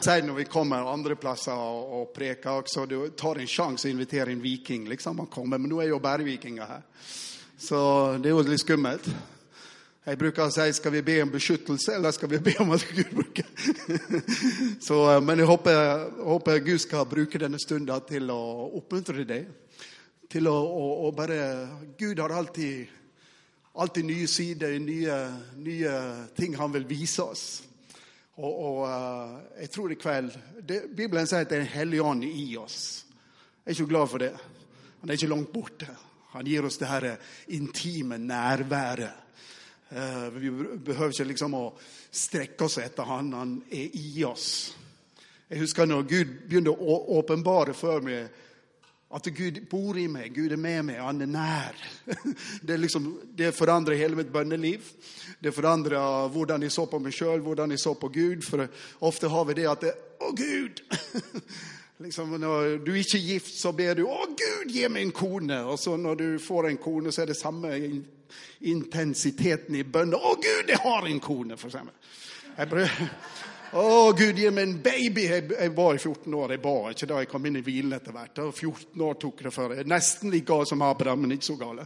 Sen når vi kommer andre plasser og preker også, du tar en chans å invitere en viking, liksom han kommer, men nå jo bare vikinger her. Så det jo litt skummelt. Jeg bruker å si, skal vi be om beskyttelse, eller skal vi be om at Gud bruker? Så, men jeg håper Gud skal bruke denne stunden til å oppmuntre deg, til å bare, Gud har alltid nye sider, nye ting han vil vise oss. Og jeg tror I kveld, Bibelen sier at det en hellig ånd I oss. Jeg ikke glad for det. Han ikke langt borte. Han gir oss det her intime nærværet. Vi behøver ikke liksom å strekke oss etter han I oss. Jeg husker når Gud begynte å åpenbare for meg at Gud bor I meg, Gud med meg, han nær. Det forandrer hele mitt bønneliv. Det forandrer hvordan jeg så på meg selv, hvordan jeg så på Gud. For ofte har vi det at Gud! Liksom når du ikke gift, så ber du, Gud, gi meg en kone. Og så når du får en kone, så det samme intensiteten I bønnen. Gud, jeg har en kone, for eksempel. Gud, gi meg en baby. Jeg var I 14 år, jeg ba ikke da jeg kom inn I hvilen etter hvert. 14 år tok det for. Jeg nesten like gal som Abraham, men ikke så gale.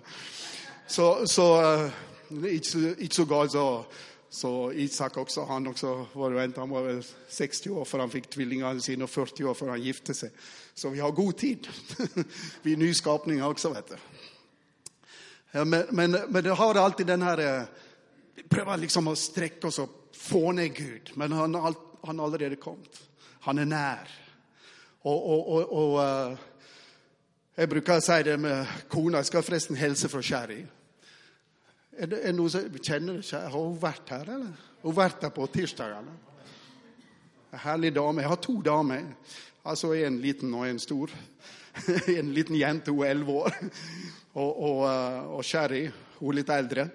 Ikke så gal så Isak også, han også var jo han var vel 60 år før han fikk tvillingene sine, og 40 år før han gifte seg. Så vi har god tid. Vi nyskapninger også, vet du. Ja, men det har alltid den her, vi prøver liksom å strekke oss og få ned Gud, men han allerede kommet. Han nær. Og jeg bruker å si det med kona, jeg skal forresten helse fra Sherry. Det noe som kjenner det? Har hun vært her, eller? Hun har vært her på tirsdag, eller? En herlig dame. Jeg har 2 damer. Altså en liten og en stor. En liten jente, hun 11 år. Og Sherry, hun litt eldre.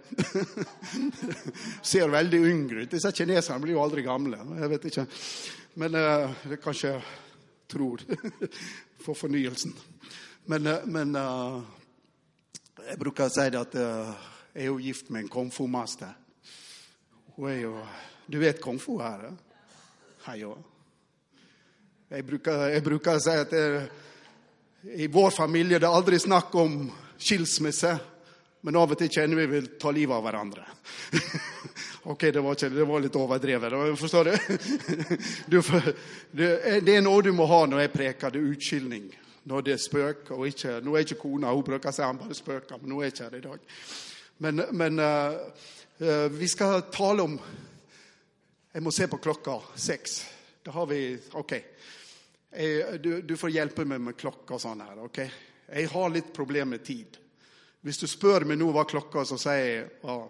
Ser veldig yngre ut. Disse kineserne blir jo aldri gamle. Jeg vet ikke. Men det kanskje jeg tror. For fornyelsen. Men jeg bruker å si det at jeg jo gift med en kung fu-master. Hun jo, du vet kung fu her, Hei jo. Jeg bruker å si at I vår familie det aldri snakk om skilsmisse, men av og til kjenner vi vil ta livet av hverandre. Ok, det var litt overdrevet, forstår du? Det noe du må ha når jeg preker, det utskilning. Når det spøk, og ikke, nå ikke kona, hun bruker å si han bare spøker, men nå ikke her I dag. Men vi skal tale om, jeg må se på klokka 6. Da har vi, ok. Du får hjelpe meg med klokka og sånn her, ok? Jeg har litt problem med tid. Hvis du spør meg nå hva klokka, så sier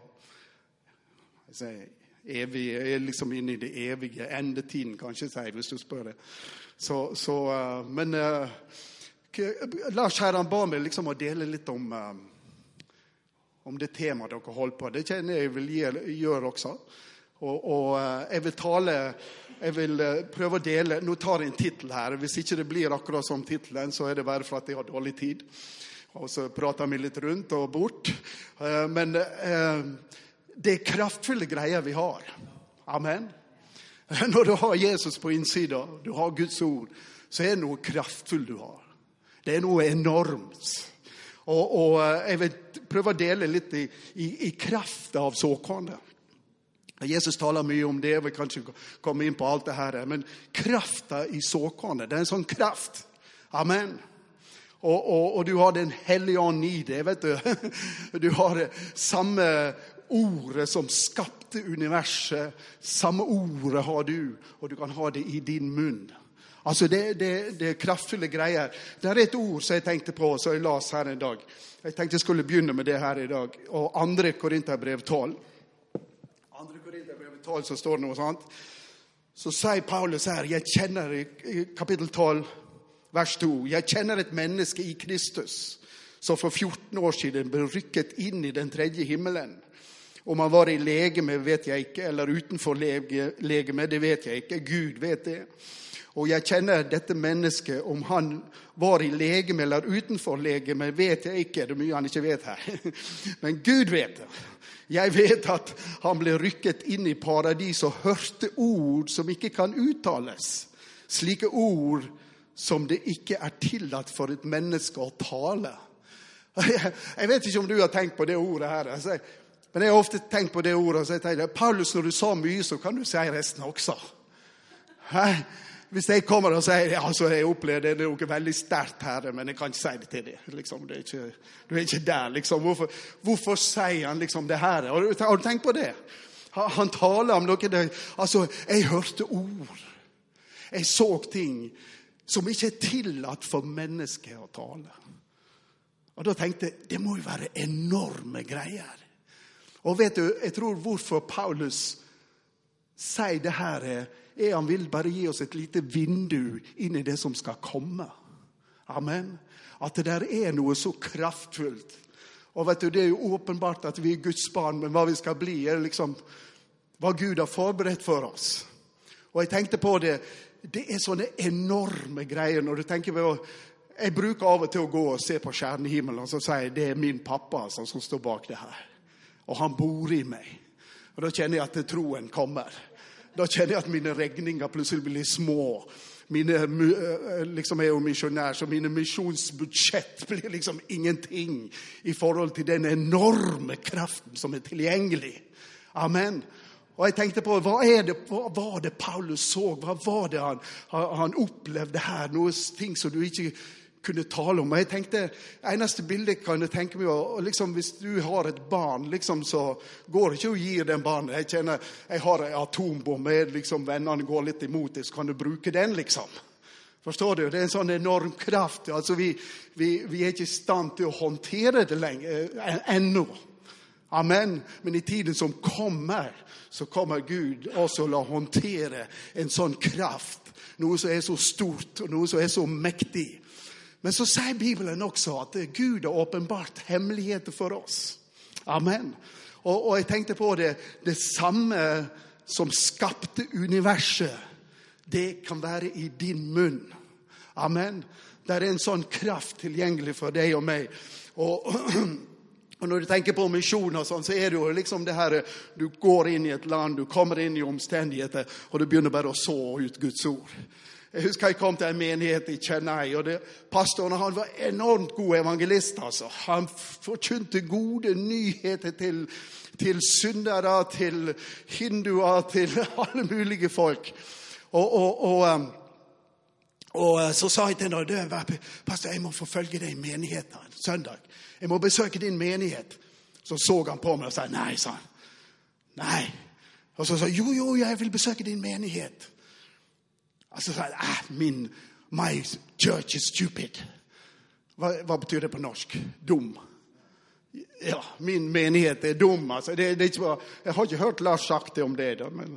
jeg, evig, jeg liksom inne I det evige, endetiden kanskje sier, hvis du spør det. Men Lars Herren ba meg liksom å dele litt om det temaet dere holder på. Det kjenner jeg vil gjøre også. Og jeg vil prøve å dele, nå tar jeg en titel her, hvis ikke det blir akkurat som titelen, så det bare for at jeg har dårlig tid. Og så prater vi litt rundt og bort. Men det kraftfulle greier vi har. Amen. Når du har Jesus på innsiden, du har Guds ord, så det noe kraftfullt du har. Det noe enormt. Og jeg vil prøve å dele litt I kraft av såkornet. Jesus taler mye om det, vi kan ikke komme inn på alt det her, men kraften I såkornet, det en sånn kraft. Amen. Og du har den hellige ånd I det, vet du. Du har det samme ordet som skapte universet, samme ordet har du, og du kan ha det I din munn. Altså det kraftfulle greier. Det et ord som jeg tenkte på, så jeg las her en dag. Jeg tenkte jeg skulle begynne med det her I dag. Og 2. Korinterbrev 12. 2. Korinterbrev 12 så står det noe sånt. Så sier Paulus her, jeg kjenner I kapittel 12, vers 2. Jeg kjenner et menneske I Kristus, som for 14 år siden ble rykket inn I den 3. himmelen. Om han var I legeme, vet jeg ikke, eller utenfor legeme, det vet jeg ikke. Gud vet det. Og jeg kjenner dette mennesket, om han var I legeme eller utenfor legeme, vet jeg ikke. Det mye han ikke vet her. Men Gud vet det. Jeg vet at han ble rykket inn I paradis og hørte ord som ikke kan uttales. slike ord som det ikke tillatt for et menneske å tale. Jeg vet ikke om du har tenkt på det ordet her, men jeg har ofte tenkt på det ordet, så jeg tenker, Paulus, når du sa mye, så kan du si resten også. Hvis jeg kommer og sier, altså jeg opplevde det noe veldig sterkt her, men jeg kan ikke si det til deg. Liksom, du er ikke der, liksom. Hvorfor sier han liksom det her? Har du tenkt på det? Han taler om noe, altså jeg hørte ord. Jeg så ting som ikke tillatt for mennesker å tale. Og da tenkte jeg, det må jo være enorme greier. Og vet du, jeg tror hvorfor Paulus sier det her han vil bare gi oss et lite vindu inn i det som skal komme. Amen. At det der noe så kraftfullt. Og vet du, det jo åpenbart at vi Guds barn, men hva vi skal bli liksom hva Gud har forberedt for oss. Og jeg tenkte på det sånne enorme greier når du tenker på. Jeg bruker av og til å gå og se på stjernehimmelen, og så sier jeg, det min pappa som står bak det her. Og han bor i meg. Og da kjenner jeg at troen kommer. Da kjenner jeg at mine regninger plutselig blir små. Liksom jeg jo misjonær, så mine misjonsbudsjett blir liksom ingenting i forhold til den enorme kraften som tilgjengelig. Amen. Og jeg tenkte på, hva var det Paulus så? Hva var det han opplevde her? Noen ting som du ikke kunne tale om. Og jeg tenkte, eneste bildet kan jeg tenke meg, og liksom hvis du har et barn, liksom så går det ikke å gi den barnet. Jeg kjenner, jeg har en atombombe, liksom vennene går litt imot det, så kan du bruke den liksom. Forstår du? Det en sånn enorm kraft. Altså vi ikke i stand til å håndtere det lenger, ennå. Amen. Men i tiden som kommer, så kommer Gud også å håndtere en sånn kraft. Noe som så stort, og noe som så mektig. Men så sier Bibelen også at Gud har åpenbart hemmeligheter for oss. Amen. Og jeg tenkte på det samme som skapte universet, det kan være i din munn. Amen. Det en sånn kraft tilgjengelig for deg og meg. Og når du tenker på misjon og sånn, så det jo liksom det her, du går inn i et land, du kommer inn i omstendigheter, og du begynner bare å så ut Guds ord. Jeg husker jeg kom til en menighet i Chennai, og pastoren han var enormt god evangelist. Altså. Han forkynte gode nyheter til syndere, til hinduer, til alle mulige folk. Og så sa jeg til henne, pastor, jeg må forfølge deg i menigheten søndag. Jeg må besøke din menighet. Så han på meg og sa, nei, sa han. Nei. Og så sa jeg, jo, jeg vil besøke din menighet. Altså sa jeg, my church is stupid. Hva betyr det på norsk? Dum. Ja, min menighet dum. Altså, det ikke bare, jeg har ikke hørt Lars sagt det om det da, men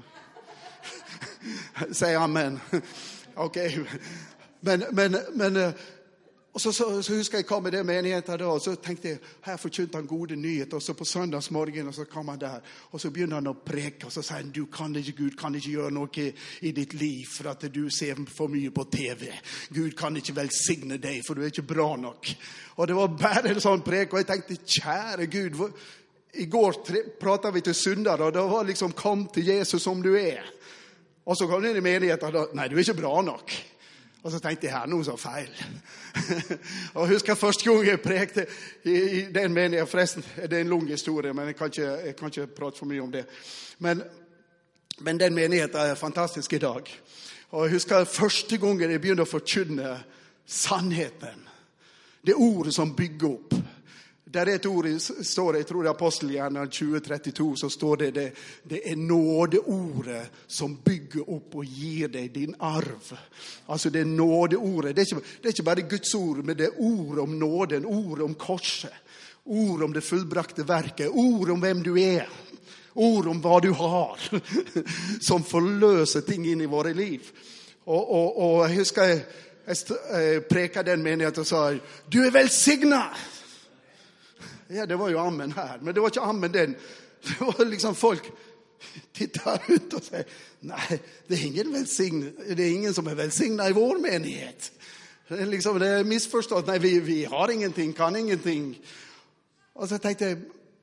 sier amen. Ok. Men og så husker jeg kom i det menigheten da, og så tenkte jeg, her forkynte han gode nyheter, og så på søndagsmorgen, og så kom han der, og så begynner han å preke, og så sier han, Gud kan ikke gjøre noe i ditt liv, for at du ser for mye på TV. Gud kan ikke velsigne deg, for du ikke bra nok. Og det var bare en sånn prek, og jeg tenkte, kjære Gud, i går pratet vi til syndere, og det var liksom, kom til Jesus som du Og så kom han inn i menigheten, og da, nei, du ikke bra nok. Og så tenkte jeg, her noe så feil. Og husker første gang jeg prekte i den menigheten, forresten, det en lang historie, men jeg kan ikke prate for mye om det. Men den menigheten fantastisk i dag. Og jeg husker første gangen jeg begynte å forkynne sannheten. Det ordet som bygger opp. Der et ord står, jeg tror det Apostelgjerningen 20:32, så står det nådeordet som bygger opp og gir deg din arv. Altså det nådeordet, det ikke bare Guds ord, men det ord om nåden, ord om korset, ord om det fullbrakte verket, ord om hvem du ord om hva du har, som forløser ting inn i våre liv. Og jeg husker jeg preket den menigheten og sa, du velsignet! Ja, det var jo amen her, men det var ikke amen den. Det var liksom folk tittet ut og sier, nei, det ingen som velsignet i vår menighet. Det misforstått, nei, vi har ingenting, kan ingenting. Og så tenkte jeg,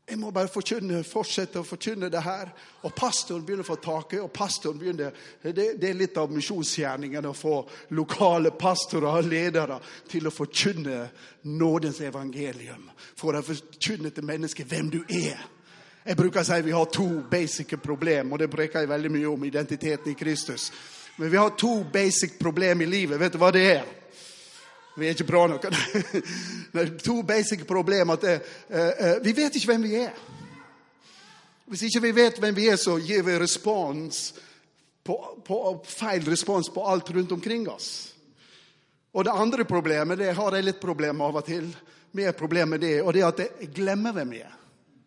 Jeg må bare fortsette å forkynne det her. Og pastoren begynner å få taket, og pastoren begynner, det litt av misjonsgjerningen å få lokale pastorer og ledere til å forkynne nådens evangelium. For å forkynne til mennesker hvem du er. Jeg bruker å si at vi har 2 basic problem, og det bruker jeg veldig mye om identiteten i Kristus. Men vi har 2 basic problem i livet. Vet du hva det er? Vi ikke bra nok. Det er 2 basic problem. At vi vet ikke hvem vi er. Hvis ikke vi vet hvem vi er, så gir vi feil respons på alt rundt omkring oss. Og det andre problemet, det har jeg litt problem av og til. Mer problem med det, og det er at jeg glemmer hvem vi er.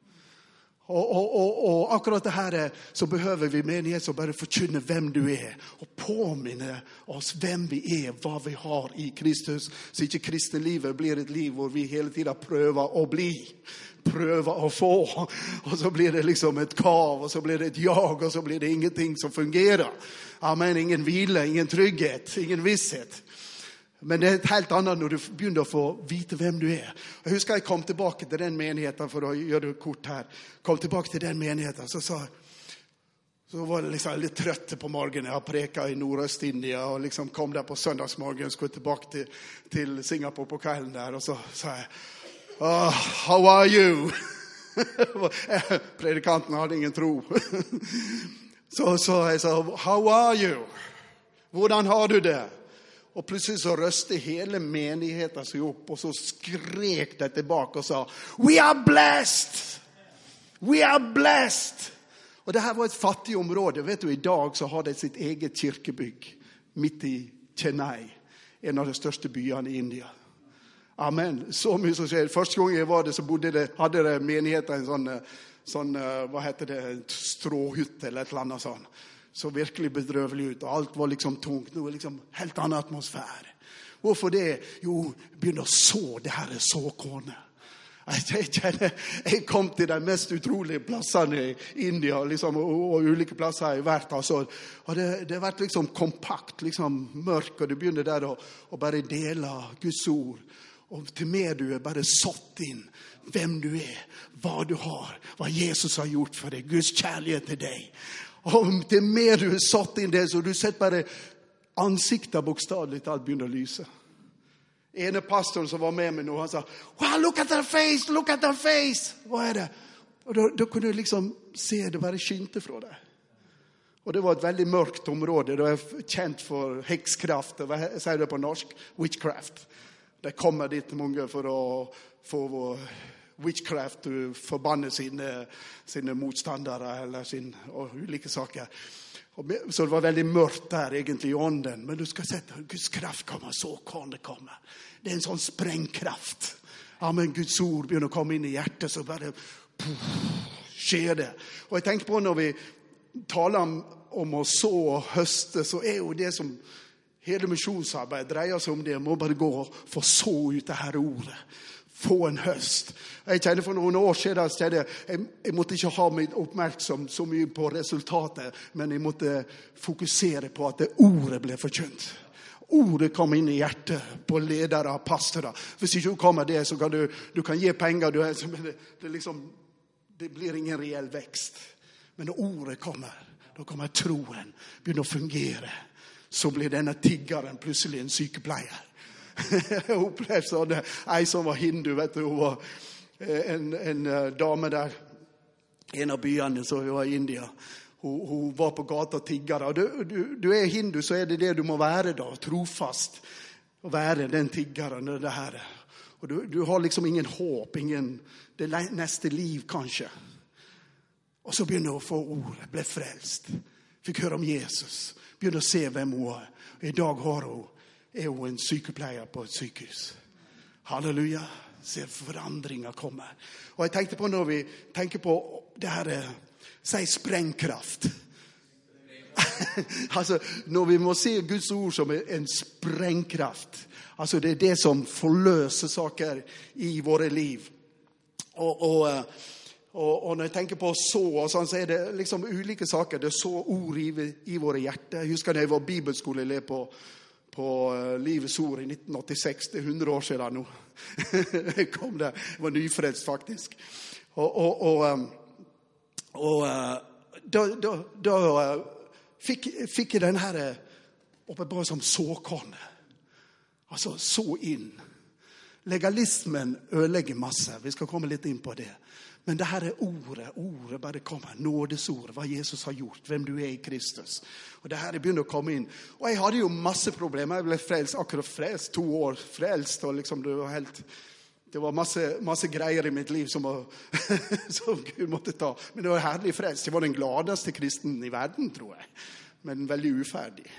Og akkurat det her så behøver vi menighet som bare forkynner hvem du er, og påminner oss hvem vi er, hva vi har i Kristus, så ikke kristne livet blir et liv hvor vi hele tiden prøver å bli, prøver å få, og så blir det liksom et kav, og så blir det et jag, og så blir det ingenting som fungerer. Amen, ingen hvile, ingen trygghet, ingen visshet. Men det er et helt annet når du begynner å få vite hvem du er. Jeg husker jeg kom tilbake til den menigheten, for å gjøre det kort her. Kom tilbake til den menigheten, så var det liksom litt trøtt på morgenen. Jeg har preket i Nordøst-India, og liksom kom der på søndagsmorgen, skulle tilbake til Singapore på kvelden der, og så sa jeg, how are you? Predikanten hadde ingen tro. Så jeg sa, how are you? Hvordan har du det? Og plutselig så røste hele menigheten seg opp, og så skrek de tilbake og sa, we are blessed! We are blessed! Og det her var et fattig område. Vet du, i dag så har de sitt eget kirkebygg midt i Chennai, en av de største byene i India. Amen. Så mye som skjer. Første gang jeg var der, så hadde de menigheten en sånn, hva heter det, stråhytte eller et eller annet sånn. Så virkelig bedrøvelig ut, og alt var liksom tungt. Det var liksom helt annen atmosfære. Hvorfor det? Jo, begynner å så det her såkornet. Jeg kom til de mest utrolige plassene i India, liksom, og ulike plasser jeg har vært. Altså, og det har vært liksom kompakt, liksom mørk, og du begynner der å bare dele Guds ord. Og til mer du er bare satt inn hvem du er, hva du har, hva Jesus har gjort for deg, Guds kjærlighet til deg. Og til mer du har satt inn det, så du sett bare ansiktet bokstavelig talt begynner å lyse. Ene pastoren som var med meg nå, han sa, wow, look at their face, look at their face. Hva er det? Og da kunne du liksom se det bare skinte fra deg. Og det var et veldig mørkt område. Det var kjent for hekskraft. Hva sier det på norsk? Witchcraft. Det kommer dit mange for å få witchcraft, du forbanner sine motstandere eller og ulike saker. Så det var veldig mørkt der egentlig i ånden. Men du skal sette Guds kraft kommer, så kan det komme. Det er en sånn sprengkraft. Ja, men Guds ord begynner å komme inn i hjertet, så bare skjer det. Og jeg tenker på når vi taler om å så og høste, så er jo det som hele misjonsarbeid dreier seg om det. Må bare gå og få så ut det her ordet. Få en høst. Jeg kjenner for noen år siden, jeg måtte ikke ha meg oppmerksom så mye på resultatet, men jeg måtte fokusere på at det ordet ble forkynt. Ordet kom inn i hjertet på ledere og pastorer. Hvis ikke du kommer det, så kan du kan gi penger, det blir ingen reell vekst. Men når ordet kommer, da kommer troen, begynner å fungere. Så blir denne tiggeren plutselig en sykepleier. Jeg opplevde sånn, ei som var hindu, vet du, hun var en dame der, en av byene som var i India. Hun var på gata og tiggere. Du er hindu, så er det du må være da, trofast. Å være den tiggeren, det her. Og du har liksom ingen håp, det neste liv kanskje. Og så begynner hun å få ordet, ble frelst. Fikk høre om Jesus, begynner å se hvem hun er. Og i dag er hun en sykepleier på et sykehus. Halleluja. Se forandringer kommer. Og jeg tenkte på når vi tenker på det her, si sprengkraft. Altså, når vi må se Guds ord som en sprengkraft. Altså, det er det som forløser saker i våre liv. Og når jeg tenker på så, og sånn, så er det liksom ulike saker. Det er så ord i våre hjerter. Jeg husker da jeg var bibelskoleelev på Livets ord i 1986, det er 100 år siden nå. Jeg kom der, jeg var nyfrelst faktisk. Og da fikk jeg den her oppe bare som såkornet. Altså så inn. Legalismen ødelegger masse. Vi skal komme litt inn på det. Men det her ordet bare kommer. Nådesordet, hva Jesus har gjort, hvem du I Kristus. Og det her begynner å komme inn. Og jeg hadde jo masse problemer. Jeg ble frelst, akkurat frelst, 2 år frelst. Og liksom det var masse greier I mitt liv som Gud måtte ta. Men det var herlig frelst. Jeg var den gladeste kristen I verden, tror jeg. Men veldig uferdig.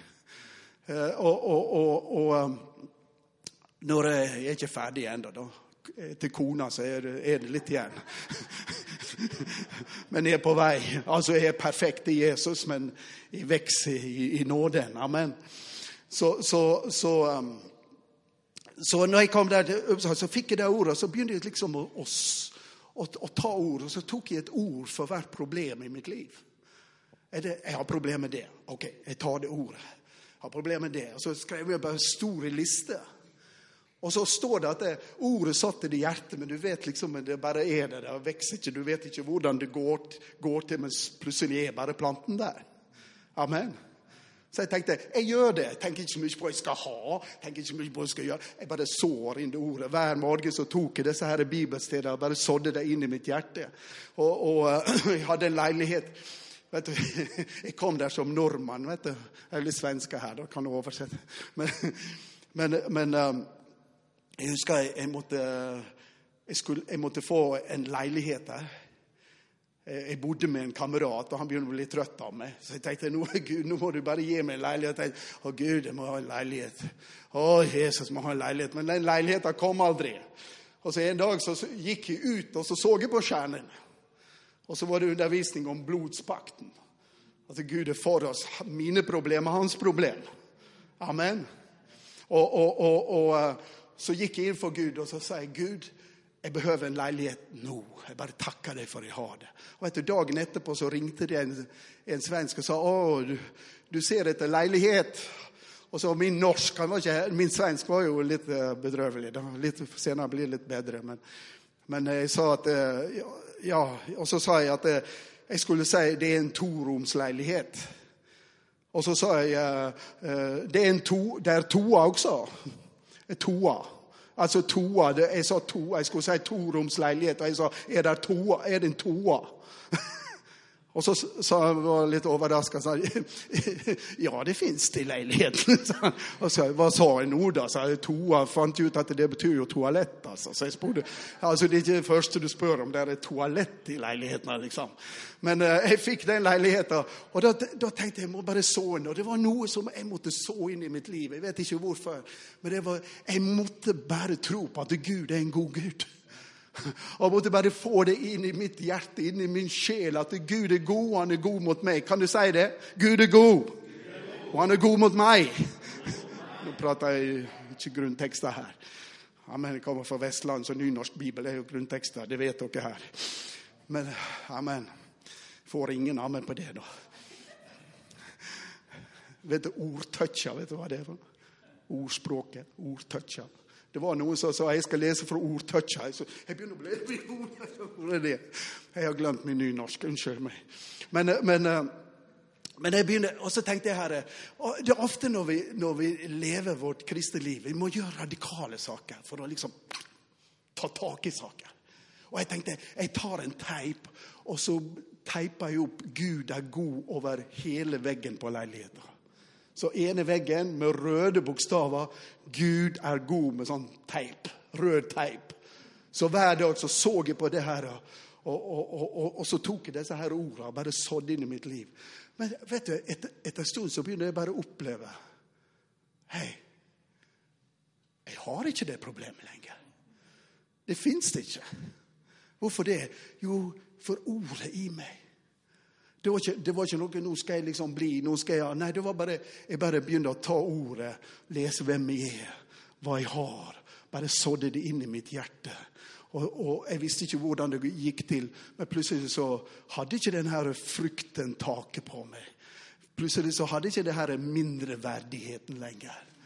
Når jeg ikke ferdig enda, da til kona så det litt igjen. Men jeg på vei. Altså jeg perfekt I Jesus, men jeg vokser I nåden. Amen. Så når jeg kom der, så fikk jeg det ordet, så begynte jeg liksom å ta ord, og så tok jeg et ord for hvert problem I mitt liv. Jeg har problem med det. Ok, jeg tar det ordet. Jeg har problem med det. Og så skrev jeg bare store lister. Og så står det at ordet satt I det hjertet, men du vet liksom at det bare det vekser ikke. Du vet ikke hvordan det går til, men plutselig bare planten der. Amen. Så jeg tenkte, jeg gjør det. Jeg tenker ikke så mye på hva jeg skal ha. Jeg tenker ikke så mye på hva jeg skal gjøre. Jeg bare sår inn det ordet. Hver morgen så tok jeg disse her bibelsteder og bare sådde det inn I mitt hjerte. Og jeg hadde en leilighet. Vet du, jeg kom der som nordmann, vet du. Jeg litt svenska her, da kan du oversette. Men jeg husker jeg måtte få en leilighet der. Jeg bodde med en kamerat, og han begynte å bli litt trøtt av meg. Så jeg tenkte, Gud, nå må du bare gi meg en leilighet. Jeg tenkte, Gud, jeg må ha en leilighet. Jesus må ha en leilighet. Men den leiligheten kom aldri. Og så en dag så gikk jeg ut, og så jeg på skjermen. Og så var det undervisning om blodspakten. At Gud for oss. Mine problemer, hans problem. Amen. Og så gikk jeg inn for Gud, og så sa jeg, Gud, jeg behøver en leilighet nå. Jeg bare takker deg for jeg har det. Og vet du, dagen etterpå så ringte det en svensk og sa, du ser etter leilighet. Og så min norsk, min svensk var jo litt bedrøvelig. Litt senere blir det litt bedre. Men jeg sa at, ja, og så sa jeg at jeg skulle si det en 2-romsleilighet. Og så sa jeg, det toa også. Toa. Altså toa. Jeg sa toa. Jeg skulle si 2-romsleilighet. Og jeg sa, det toa? Det en toa? Og så sa han, var litt overrasket, sa, ja, det finnes det I leiligheten. Og så, hva sa jeg nå da? Så toa, fant ut at det betyr jo toalett, altså. Så jeg spurte, altså det ikke det første du spør om, det et toalett I leiligheten, liksom. Men jeg fikk den leiligheten, og da tenkte jeg må bare så inn, og det var noe som jeg måtte så inn I mitt liv. Jeg vet ikke hvorfor, men jeg måtte bare tro på at Gud en god Gud. Og jeg måtte bare få det inn I mitt hjerte, inn I min sjel, at Gud god, han god mot meg. Kan du si det? Gud god. Og han god mot meg. Nå prater jeg ikke grunntekster her. Amen, jeg kommer fra Vestland, så nynorsk bibel jo grunntekster. Det vet dere her. Men, amen. Får ingen amen på det da. Vet du, ordtøtja, vet du hva det for? Ordspråket, ordtøtja. Det var noen som sa, jeg skal lese fra ordtøtja. Jeg begynner å bli god. Jeg har glemt min nynorsk, unnskyld meg. Men jeg begynner, og så tenkte jeg her, det ofte når vi lever vårt kristne liv, vi må gjøre radikale saker for å liksom ta tak I saker. Og jeg tenkte, jeg tar en teip, og så teiper jeg opp Gud god over hele veggen på leiligheten. Så ene veggen med røde bokstaver, Gud god med sånn teip, rød teip. Så hver dag så jeg på det her, og så tok jeg disse her ordene, og bare sådde inn I mitt liv. Men vet du, etter en stund så begynner jeg bare å oppleve, hei, jeg har ikke det problemet lenger. Det finnes det ikke. Hvorfor det? Jo, for ordet I meg. Det var ikke noe, nå skal jeg liksom bli, nå skal jeg, nei, det var bare, jeg bare begynte å ta ordet, lese hvem jeg hva jeg har, bare sådde det inn I mitt hjerte. Og jeg visste ikke hvordan det gikk til, men plutselig så hadde ikke den her frykten taket på meg. Plutselig så hadde ikke det her mindreverdigheten lenger.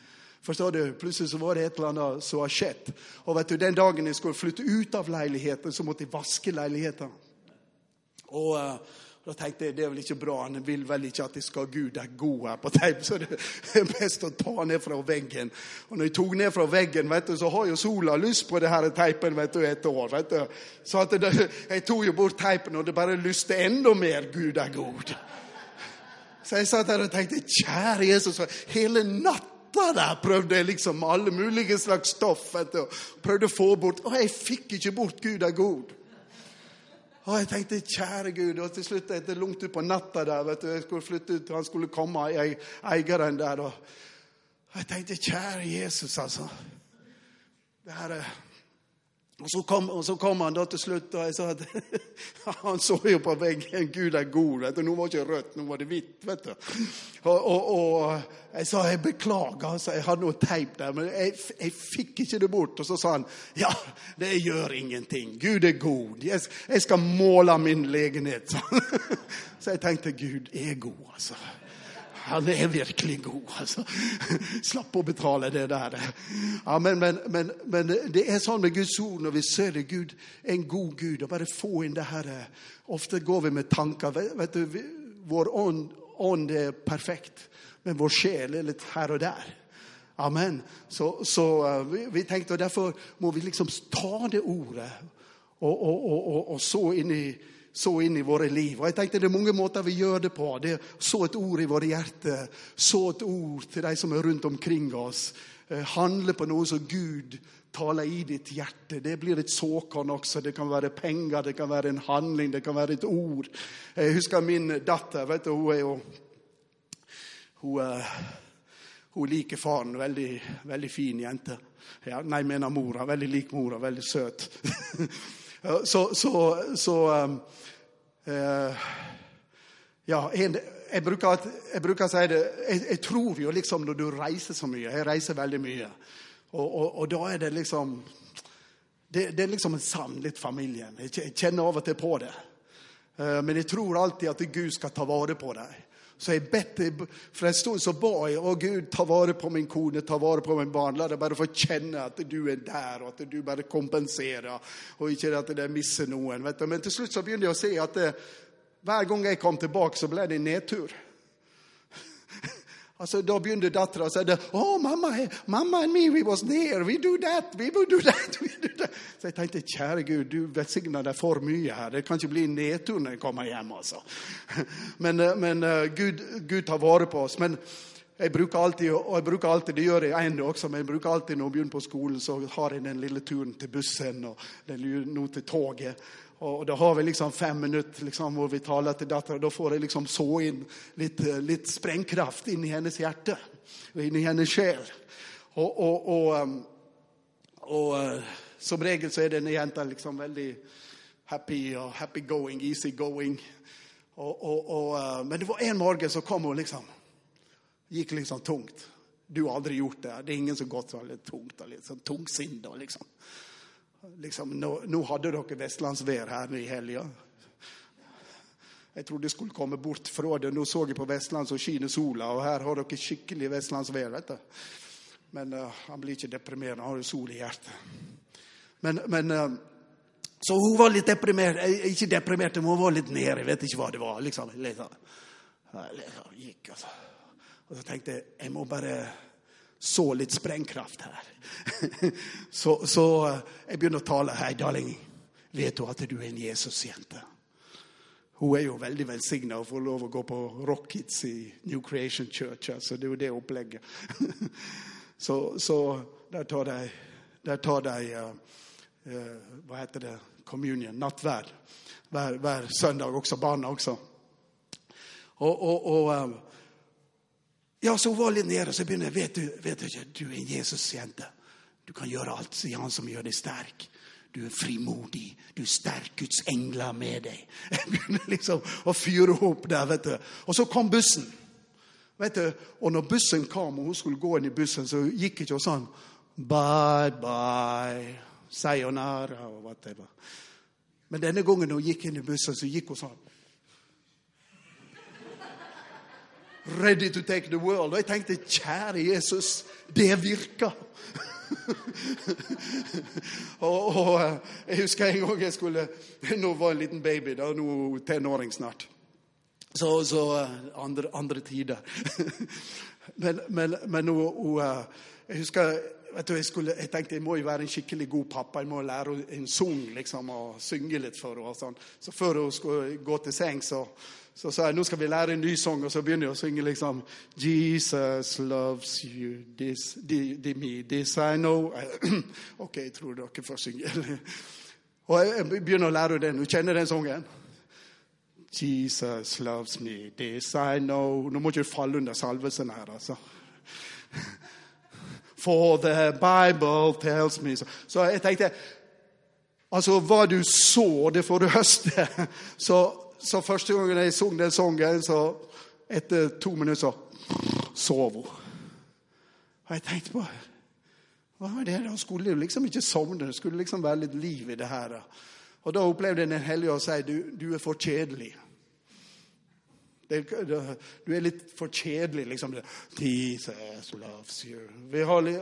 Forstår du? Plutselig så var det et eller annet som har skjedd. Og vet du, den dagen jeg skulle flytte ut av leiligheten, så måtte jeg vaske leiligheten. Og da tenkte jeg, det er vel ikke bra. Han vil vel ikke at jeg skal Gud er god her på teip, så det er best å ta ned fra veggen. Og når jeg tog ned fra veggen, vet du, så har jo sola lyst på det her teipen, vet du, et år, vet du. Så at jeg tog jo bort teipen, og det bare lyste enda mer Gud er god. Så jeg satt der og tenkte, kjære Jesus, hele natta der prøvde jeg liksom alle mulige slags stoff, vet du, prøvde å få bort, og jeg fikk ikke bort Gud er god. Og jeg tenkte, kjære Gud, og til slutt, etter langt ut på natta der, vet du, jeg skulle flytte ut, han skulle komme, eieren der, og jeg tenkte, kjære Jesus, altså, det her og så kom han da til slutt, og jeg sa at han så jo på veggen, Gud er god, vet du, nå var det ikke rødt, nå var det hvitt, vet du. Og jeg sa, jeg beklager, altså, jeg hadde noe teip der, men jeg fikk ikke det bort. Og så sa han, ja, det gjør ingenting, Gud er god, jeg skal måle min legenhet. Så jeg tenkte, Gud er god, altså. Han er virkelig god, altså. Slapp å betale det der. Ja, men det er sånn med Guds ord, når vi ser det, Gud er en god Gud, og bare få inn det her. Ofte går vi med tanker, vet du, vår ånd er perfekt, men vår sjel er litt her og der. Amen. Så vi tenkte, og derfor må vi liksom ta det ordet, og så inn i våre liv. Og jeg tenkte det er mange måter vi gjør det på. Det så et ord i våre hjerte, så et ord til de som er rundt omkring oss. Handle på noe som Gud taler i ditt hjerte. Det blir et såkorn også. Det kan være penger, det kan være en handling, det kan være et ord. Jeg husker min datter, vet du, hun er jo hun liker faren, veldig fin jente. Ja, nei, mener mora, veldig lik mora, veldig søt. Ja, jeg bruker si det, jeg tror jo liksom når du reiser så mye, jeg reiser veldig mye, og da er det liksom, det er liksom en sann litt familien, jeg kjenner av og til på det, men jeg tror alltid at Gud skal ta vare på deg. Så jeg bedte, for en stund så ba jeg, å Gud, ta vare på min kone, ta vare på min barn, la det bare få kjenne at du er der, og at du bare kompenserer, og ikke at det misser noen, vet du. Men til slutt så begynte jeg å se at hver gang jeg kom tilbake, så ble det en nedtur. Altså, da begynte datteren å si, oh, mamma and me, we was there, we do that. Så jeg tenkte, kjære Gud, du velsigner deg for mye her. Det kan ikke bli en nedtur når jeg kommer hjem, altså. Men Gud tar vare på oss. Men jeg bruker alltid, det gjør jeg enda også, men jeg bruker alltid når jeg begynner på skolen, så har jeg den lille turen til bussen, og nå til toget. Og da har vi liksom 5 minutter liksom, hvor vi taler til datteren, og da får jeg liksom så inn litt sprengkraft inn i hennes hjerte, inn i hennes sjel. Og som regel så er denne jenta liksom veldig happy going, easy going. Men det var en morgen så kom hun liksom, gikk liksom tungt. Du har aldri gjort det, det er ingen som gått så litt tungt, litt sånn tungsint da liksom. Nå hadde dere vestlandsvær her i helgen. Jeg trodde jeg skulle komme bort fra det. Nå så jeg på Vestland så skiner sola, og her har dere skikkelig vestlandsvær, vet du. Men han blir ikke deprimert, han har jo sol i hjertet. Så hun var litt deprimert, ikke deprimert, men hun var litt nede, jeg vet ikke hva det var. Liksom, gikk, altså. Og så tenkte jeg må bare så litt sprengkraft her. så jeg begynner å tale, hei darling, vet du at du er en Jesus-jente? Hun er jo veldig velsignet å få lov å gå på Rock Kids i New Creation Church, altså det er jo det opplegget. så der tar de hva heter det, communion, nattverd, hver søndag også, barna også. Ja, så hun var litt nede, og så begynner jeg, vet du ikke, du er en Jesus-jente. Du kan gjøre alt, sier han som gjør deg sterk. Du er frimodig, du er sterk, Guds engler med deg. Jeg begynner liksom å fyre opp der, vet du. Og så kom bussen, vet du. Og når bussen kom, og hun skulle gå inn i bussen, så gikk ikke sånn, bye, sayonara, og whatever. Men denne gangen når hun gikk inn i bussen, så gikk hun sånn. Ready to take the world. Og jeg tenkte, kjære Jesus, det virker. og jeg husker en gang jeg skulle, nå var en liten baby, da, nå tenåring snart. Så andre tider. men nå, jeg husker, vet du, jeg tenkte, jeg må jo være en skikkelig god pappa, jeg må lære en sang, liksom, og synge litt for henne, og sånn. Så før hun skulle gå til seng, så sa jeg, nå skal vi lære en ny sang, og så begynner jeg å synge, liksom, Jesus loves you, this I know. Ok, jeg tror dere får synge. Og jeg begynner å lære den, du kjenner den sangen? Jesus loves me, this I know. Nå må ikke falle under salvelsen her, altså. For the Bible tells me. Så jeg tenkte, altså hva du så, det får du høste. Så første gangen jeg sang den sangen, så etter 2 minutter så sov hun. Og jeg tenkte på, hva var det? Hun skulle jo liksom ikke sovne, det skulle liksom være litt liv i det her. Og da opplevde Den hellige å si, du er for kjedelig. Du er litt for kjedelig, liksom. Jesus loves you. Det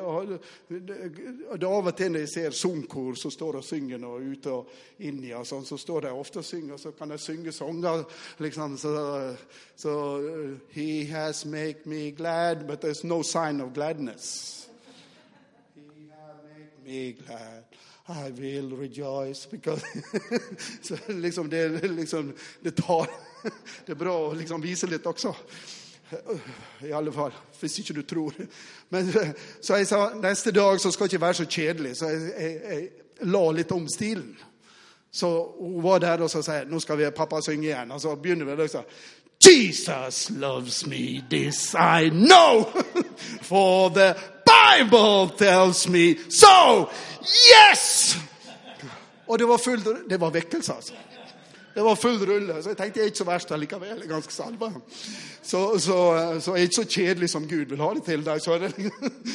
er av og til når jeg ser sangkor, så står og synger og ute og inni, og sånn, så står de ofte og synger, så kan jeg synge sanger, liksom, så he has made me glad, but there's no sign of gladness. He has made me glad. I will rejoice, because så liksom det tar. Det bra å liksom vise litt også. I alle fall, hvis ikke du tror. Men så jeg sa, neste dag så skal det ikke være så kjedelig, så jeg la litt om stilen. Så hun var der og så sa, nå skal vi pappa synge igjen. Og så begynner vi liksom, Jesus loves me, this I know, for the Bible tells me so, yes! Og det var vekkelse, altså. Det var full rulle, så jeg tenkte jeg er ikke så verst allikevel, jeg er ganske salva. Så jeg er ikke så kjedelig som Gud vil ha det til deg, så er det.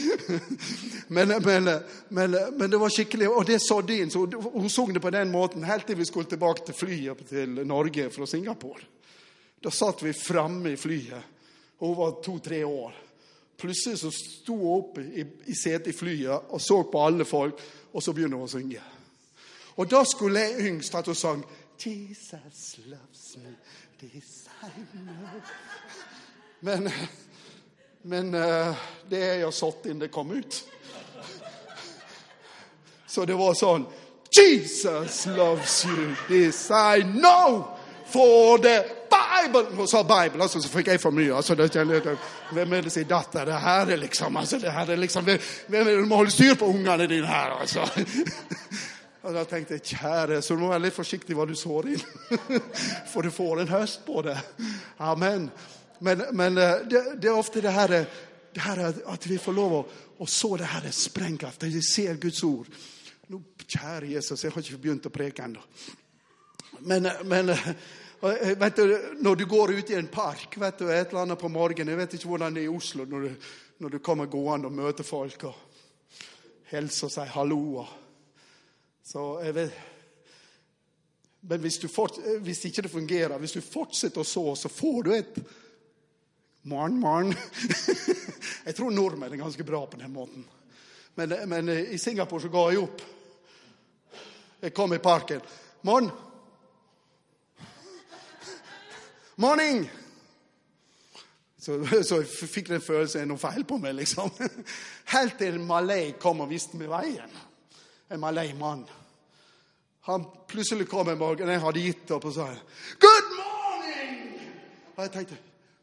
men det var skikkelig, og det så det inn, så hun sang det på den måten, helt til vi skulle tilbake til flyet til Norge fra Singapore. Da satt vi fremme i flyet, og hun var 2-3 år. Plutselig så stod hun opp i setet i flyet, og så på alle folk, og så begynner hun å synge. Og da skulle jeg yngst at hun sang, Jesus loves me, this I know. Men det jeg satt inn, det kom ut. Så det var sånn, Jesus loves you, this I know, for the Bible. Hun sa Bible, altså, så fikk jeg for mye. Altså, hvem er det som datter? Det her er liksom, altså, det her er liksom, hvem er det du må holde styr på ungene dine her, altså. Og da tenkte jeg, kjære, så du må være litt forsiktig hva du sår inn. For du får en høst på det. Amen. Men det er ofte det her at vi får lov å så det her sprengkraft. Jeg ser Guds ord. Nå, kjære Jesus, jeg har ikke begynt å preke enda. Men vet du, når du går ut i en park, vet du, et eller annet på morgen, jeg vet ikke hvordan det er i Oslo, når du kommer gående og møter folk, og hilser og sier hallo, så jeg vet, men hvis ikke det fungerer, hvis du fortsetter så får du et morgen. Jeg tror nordmenn er ganske bra på den måten. Men i Singapore så ga jeg opp. Jeg kom i parken. Morning! Så jeg fikk den følelsen noe feil på meg, liksom. Helt til en malay kom og viste meg veien. En malay mann. Han plutselig kom en morgen, jeg hadde gitt opp og sa, Good morning! Og jeg tenkte,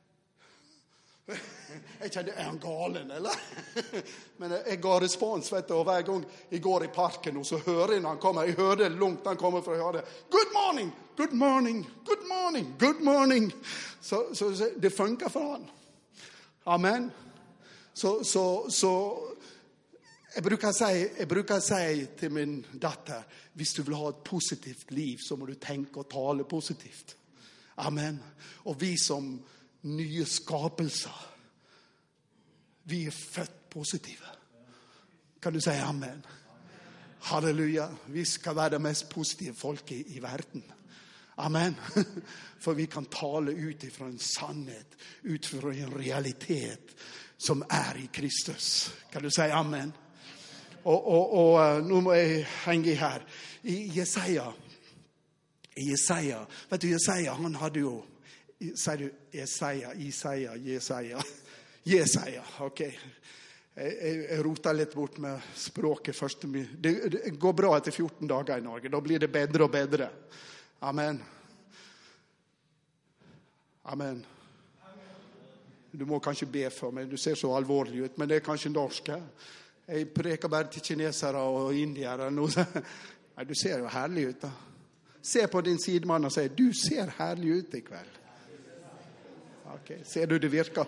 jeg kjente, er han galen, eller? Men jeg ga respons, vet du, og hver gang jeg går i parken, og så hører jeg når han kommer, jeg hører det langt han kommer fra å høre det, Good morning, good morning, good morning, good morning. Så det funker for han. Amen. Så jeg bruker si til min datter, hvis du vil ha et positivt liv, så må du tenke og tale positivt. Amen. Og vi som nye skapelser, vi er født positive. Kan du si amen? Halleluja. Vi skal være det mest positive folket i verden. Amen. For vi kan tale ut ifra en sannhet, ut fra en realitet som i Kristus. Kan du si amen? Og nå må jeg henge i her. I Jesaja, vet du, Jesaja, han hadde jo, sier du Jesaja, ok. Jeg roter litt bort med språket først. Det går bra etter 14 dager i Norge, da blir det bedre og bedre. Amen. Amen. Du må kanskje be for meg, du ser så alvorlig ut, men det kanskje norsk. Jeg preker bare til kinesere og indiere. Nei, du ser jo herlig ut da. Se på din sidemann og si, du ser herlig ut i kveld. Ok, ser du det virker?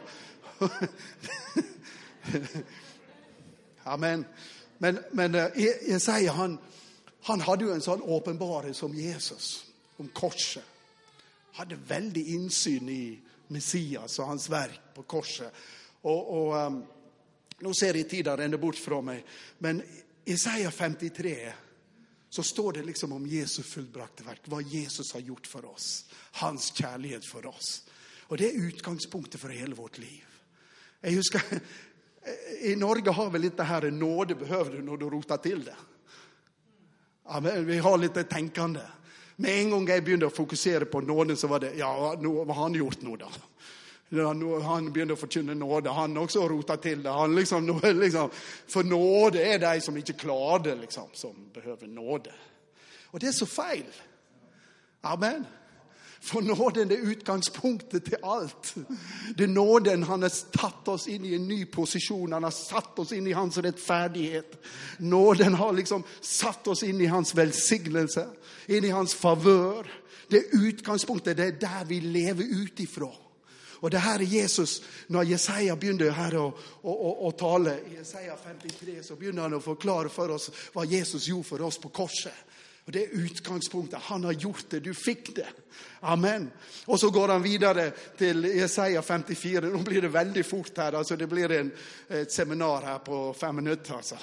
Amen. Men Jesaja, han hadde jo en sånn åpenbaring som Jesus, om korset. Hadde veldig innsyn i Messias og hans verk på korset. Og nå ser jeg tiden renne bort fra meg, men i Jesaja 53 så står det liksom om Jesu fullbrakte verk, hva Jesus har gjort for oss, hans kjærlighet for oss. Og det utgangspunktet for hele vårt liv. Jeg husker, i Norge har vi litt det her, nåde behøver du når du roter til det. Amen, vi har litt det tenkende. Med en gang jeg begynte å fokusere på nåden, så var det, ja, nå har han gjort noe da. Han begynte å forkynne nåde, han også rotet til det. Han liksom, for nåde de som ikke klarer det, liksom, som behøver nåde. Og det så feil. Amen. For nåden er utgangspunktet til alt. Det nåden, han har tatt oss inn i en ny posisjon. Han har satt oss inn i hans rettferdighet. Nåden har liksom satt oss inn i hans velsignelse, inn i hans favør. Det utgangspunktet, det der vi lever utifra. Og det her Jesus, når Jesaja begynner her å tale, i Jesaja 53, så begynner han å forklare for oss hva Jesus gjorde for oss på korset. Og det utgangspunktet. Han har gjort det, du fikk det. Amen. Og så går han videre til Jesaja 54. Nå blir det veldig fort her, altså det blir et seminar her på 5 minutter. Altså.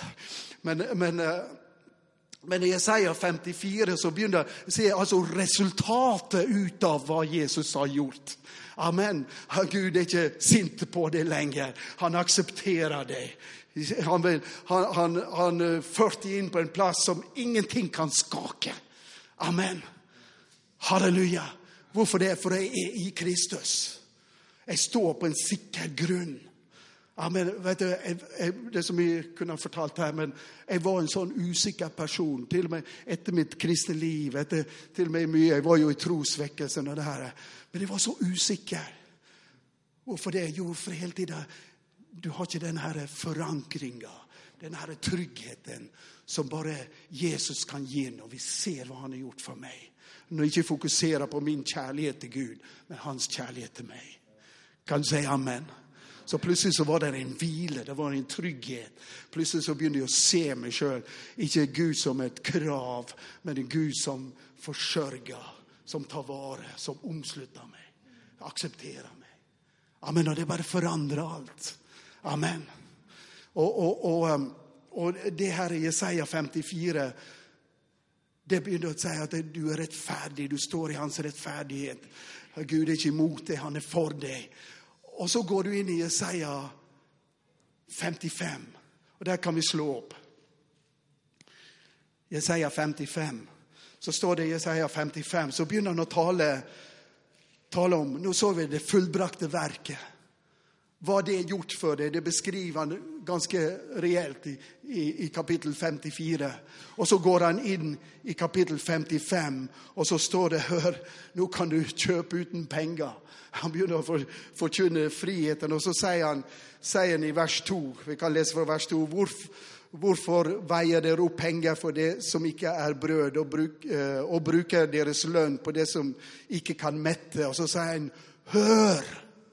Men i Jesaja 54 så begynner jeg å se altså resultatet ut av hva Jesus har gjort. Amen. Gud er ikke sint på det lenger. Han aksepterer det. Han førte inn på en plass som ingenting kan skake. Amen. Halleluja. Hvorfor det? For jeg er i Kristus. Jeg står på en sikker grunn. Amen. Vet du, det som jeg kunne ha fortalt her, men jeg var en sånn usikker person. Til og med etter mitt kristne liv, til og med mye. Jeg var jo i trosvekkelsen og det her. Men jeg var så usikker. Hvorfor det? Jo, for hele tiden du har ikke den her forankringen, den her tryggheten som bare Jesus kan gi når vi ser hva han har gjort for meg. Når jeg ikke fokuserer på min kjærlighet til Gud, men hans kjærlighet til meg. Kan du si amen? Så plutselig så var det en hvile, det var en trygghet. Plutselig så begynte jeg å se meg selv, ikke Gud som et krav, men en Gud som forsørger, som tar vare, som omslutter meg, aksepterer meg. Amen, og det bare forandrer alt. Amen. Og det her i Jesaja 54, det begynner å si at du er rettferdig, du står i hans rettferdighet. Gud er ikke imot deg, han er for deg. Og så går du inn i Jesaja 55, og der kan vi slå opp. Jesaja 55, så står det i Jesaja 55, så begynner han å tale om, nå så vi det fullbrakte verket. Hva det er gjort for det beskriver han ganske reelt i kapittel 54. Og så går han inn i kapittel 55, og så står det, hør, nå kan du kjøpe uten penger. Han begynner å forkynne friheten, og så sier han i vers 2, vi kan lese fra vers 2, hvorfor veier dere opp penger for det som ikke er brød, og bruker deres lønn på det som ikke kan mette? Og så sier han, hør!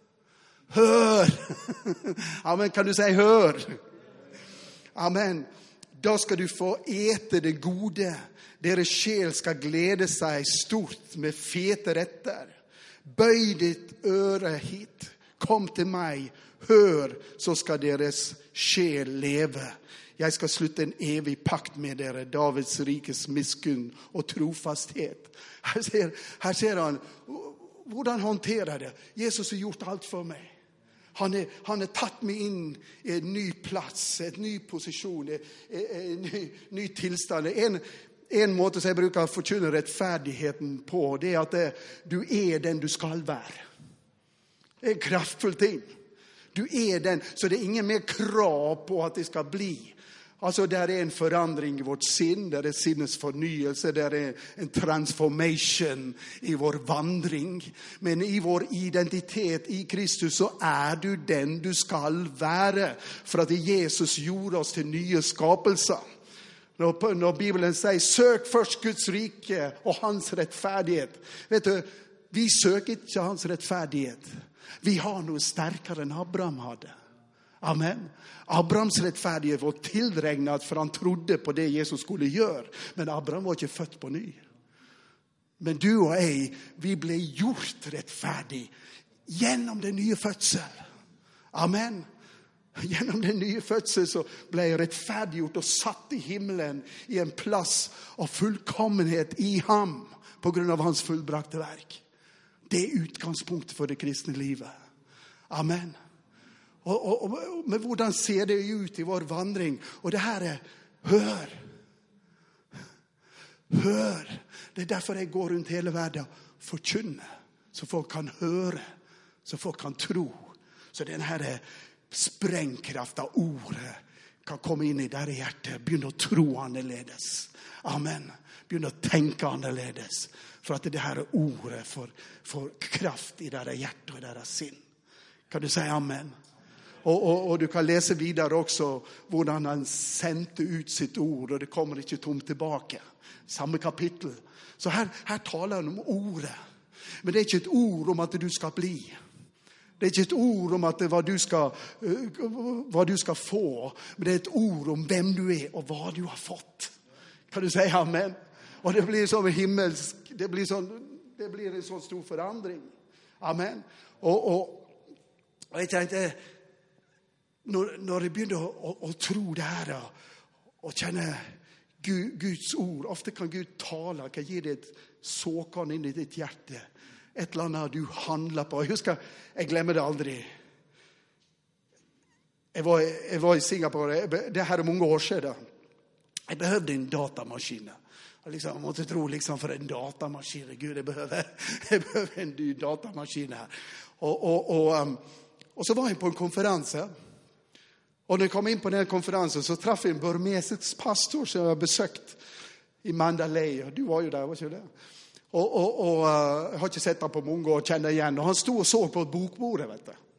Amen, kan du si hør? Amen. Da skal du få ete det gode. Deres sjel skal glede seg stort med fete retter. Bøy ditt øre hit. Kom til meg. Hør, så skal deres sjel leve. Jeg skal slutte en evig pakt med dere, Davids rikes miskunn og trofasthet. Her ser han hvordan håndterer det. Jesus har gjort alt for meg. Han har tatt meg inn i en ny plass, en ny posisjon, en ny tilstand. En måte som jeg bruker å forkynne rettferdigheten på, det er at du er den du skal være. Det er en kraftfull ting. Du er den, så det er ingen mer krav på at det skal bli. Altså, det er en forandring i vårt sinn, det er sinnets fornyelse, det er en transformation i vår vandring. Men i vår identitet i Kristus så er du den du skal være, for at Jesus gjorde oss til nye skapelser. Når Bibelen sier, søk først Guds rike og hans rettferdighet. Vet du, vi søker ikke hans rettferdighet. Vi har noe sterkere enn Abraham hadde. Amen. Abrahams rettferdighet var tilregnet, for han trodde på det Jesus skulle gjøre. Men Abraham var ikke født på ny. Men du og jeg, vi ble gjort rettferdig gjennom den nye fødsel. Amen. Gjennom den nye fødsel så ble jeg rettferdiggjort og satt i himmelen i en plass av fullkommenhet i ham på grunn av hans fullbrakte verk. Det er utgangspunktet for det kristne livet. Amen. Men hvordan ser det ut i vår vandring? Og det her er, hør. Det er derfor jeg går rundt hele verden og forkynner, så folk kan høre, så folk kan tro. Så den her sprengkraft av ordet kan komme inn i deres hjerte, begynne å tro annerledes. Amen. Begynne å tenke annerledes, for at det her ordet får kraft i deres hjerte og deres sinn. Kan du si amen? Og du kan lese videre også hvordan han sendte ut sitt ord, og det kommer ikke tomt tilbake. Samme kapittel. Så her taler han om ordet. Men det er ikke et ord om at du skal bli. Det er ikke et ord om at hva du skal få, men det er et ord om hvem du er og hva du har fått. Kan du si amen? Og det blir sånn himmelsk, det blir en sånn stor forandring. Amen. Og jeg tenkte, når jeg begynner å tro det her, og kjenne Guds ord, ofte kan Gud tale, kan gi deg et såkan inn i ditt hjerte, et eller annet du handler på. Jeg husker, jeg glemmer det aldri. Jeg var i Singapore, det her er mange år siden. Jeg behøvde en datamaskin. Jeg måtte tro for en datamaskin. Gud, jeg behøver en dyr datamaskin her. Og så var jeg på en konferanse. Og når jeg kom inn på den konferansen, så traff jeg en burmesisk pastor som jeg har besøkt i Mandalay. Og du var jo der, var ikke det? Og jeg har ikke sett ham på mange år og kjenner igjen. Og han stod og så på bokbordet, vet du.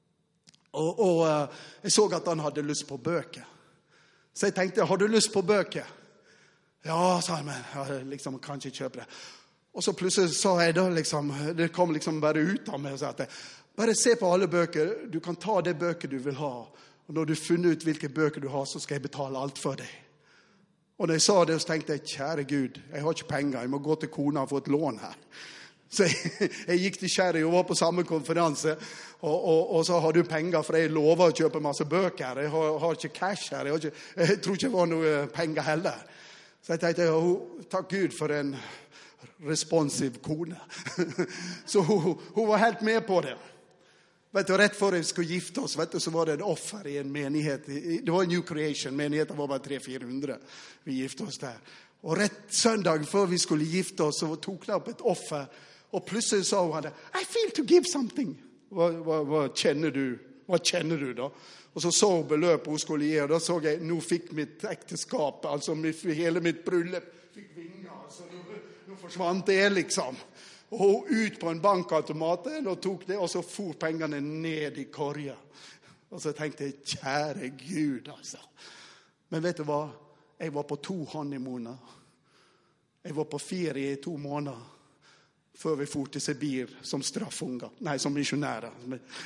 Og jeg så at han hadde lyst på bøker. Så jeg tenkte, har du lyst på bøker? Ja, sa han, men jeg kan ikke kjøpe det. Og så plutselig sa jeg da, det kom bare ut av meg, og sa at bare se på alle bøker. Du kan ta det bøker du vil ha. Og når du finner ut hvilke bøker du har, så skal jeg betale alt for deg. Og når jeg sa det, så tenkte jeg, kjære Gud, jeg har ikke penger. Jeg må gå til kona og få et lån her. Så jeg gikk til Sherry og var på samme konferanse. Og så har du penger, for jeg lover å kjøpe masse bøker. Jeg har ikke cash her. Jeg tror ikke det var noe penger heller. Så jeg tenkte, takk Gud for en responsiv kone. Så hun var helt med på det. Vet du, rett før vi skulle gifte oss, så var det en offer i en menighet. Det var en New Creation, menigheten var bare 300-400. Vi gifte oss der. Og rett søndag før vi skulle gifte oss, så tok det opp et offer. Og plutselig sa hun, I feel to give something. Hva kjenner du? Hva kjenner du da? Og så beløpet hun skulle gi, og da så jeg, nå fikk mitt ekteskap, altså hele mitt bryllup, fikk vinger, altså nå forsvant det Og ut på en bankautomat, og tok det, og så for pengene ned i korja. Og så tenkte jeg, kjære Gud, altså. Men vet du hva? Jeg var på 2 honeymoner. Jeg var på ferie i 2 måneder. Før vi for til Sibir som straffunger. Nei, som misjonærer.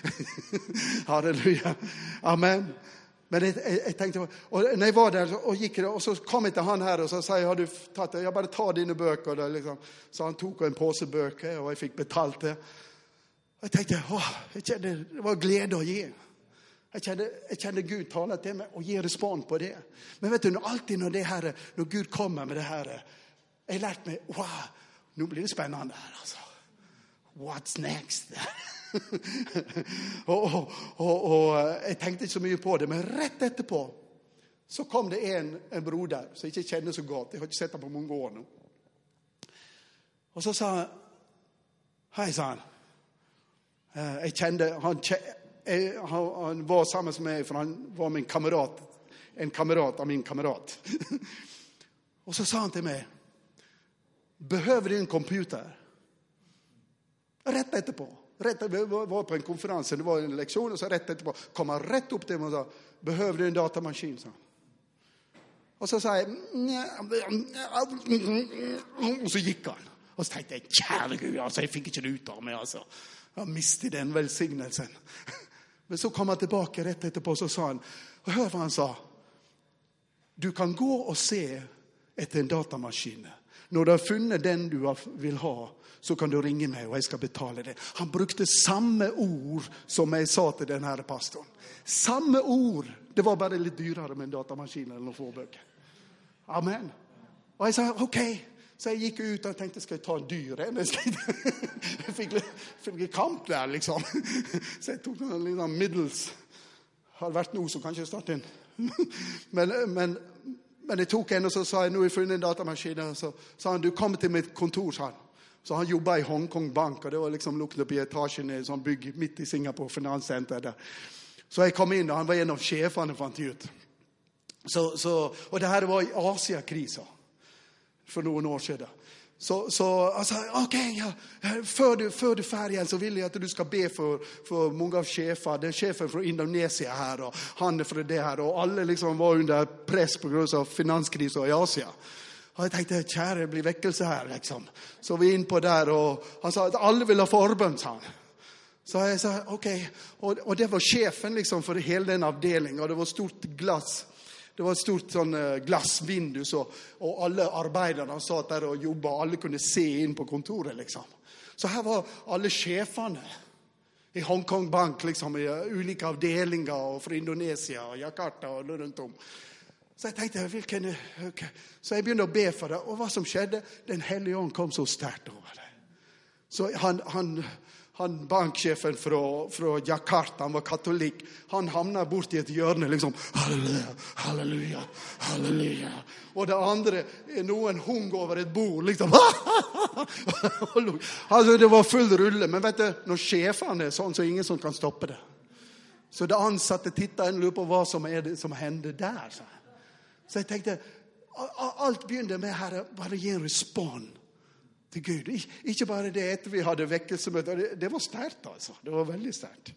Halleluja. Amen. Men jeg tenkte, og når jeg var der og gikk, og så kom jeg til han her, og så sa jeg, har du tatt det? Jeg bare ta dine bøker. Så han tok en pose bøker, og jeg fikk betalt det. Og jeg tenkte, det var glede å gi. Jeg kjenner Gud taler til meg og gir respons på det. Men vet du, alltid når Gud kommer med det her, jeg har lært meg, wow, nå blir det spennende her, altså. What's next? og jeg tenkte ikke så mye på det, men rett etterpå, så kom det en broder, som jeg ikke kjenner så godt. Jeg har ikke sett ham på mange år nå. Og så sa han, hei, sa han. Jeg kjente, han var sammen med meg, for han var min kamerat. En kamerat av min kamerat. Og så sa han til meg, behøver du en computer? Rett etterpå. Vi var på en konferanse, det var en leksjon, og så rett etterpå kom han rett opp til meg og sa, behøver du en datamaskin? Sa han. Og så sa jeg, og så gikk han. Og så tenkte jeg, kjære Gud, altså, jeg fikk ikke det ut av meg, altså. Jeg mistet den velsignelsen. Men så kom han tilbake rett etterpå, så sa han, og hør hva han sa, du kan gå og se etter en datamaskin. Når du har funnet den du vil ha, så kan du ringe meg, og jeg skal betale det. Han brukte samme ord som jeg sa til denne pastoren. Samme ord. Det var bare litt dyrere med en datamaskin eller noen få bøker. Amen. Og jeg sa, ok. Så jeg gikk ut og tenkte, skal jeg ta en dyr? Jeg fikk litt kamp der, liksom. Så jeg tok en litt middels. Har vært noe, så kanskje jeg startet en. Men jeg tok en, og så sa jeg, nå har jeg funnet en datamaskin. Og så sa han, du kommer til mitt kontor, sa han. Så han jobbet i Hong Kong Bank, og det var liksom lukket opp i etasjen i et sånt bygg midt i Singapore Finanssenter der. Så jeg kom inn, og han var en av sjefene, fant jeg ut. Og det her var i Asia-krisa for noen år siden. Så han sa, ok, ja, før du er ferdig igjen, så vil jeg at du skal be for mange av sjefer. Det er sjefen fra Indonesia her, og han er fra det her, og alle liksom var under press på grunn av finanskrisa i Asia. Og jeg tenkte, kjære, det blir vekkelse her, liksom. Så vi inn på der, og han sa at alle vil ha forbønn, sa han. Så jeg sa, ok, og det var sjefen liksom for hele den avdelingen, og det var stort glass. Det var et stort sånn glassvindu, og alle arbeiderne satt der og jobbet, og alle kunne se inn på kontoret, liksom. Så her var alle sjefene i Hong Kong Bank, liksom, i ulike avdelinger, og fra Indonesia, og Jakarta, og rundt om. Så jeg tenkte, okay. Så jeg begynte å be for det, og hva som skjedde, den hellige ånd kom så sterkt over det. Så han banksjefen fra Jakarta, han var katolikk, han havnet bort i et hjørne, liksom, halleluja, halleluja, halleluja. Og det andre, noen hung over et bord, liksom, altså det var full rulle, men vet du, når sjefene er sånn, så er ingen som kan stoppe det. Så det ansatte tittet en lurer på hva som er det som hender der. Så jeg tenkte, alt begynte med her, bare gi en respons til Gud. Ikke bare det etter vi hadde vekkelsemøte. Det var sterkt, altså. Det var veldig sterkt.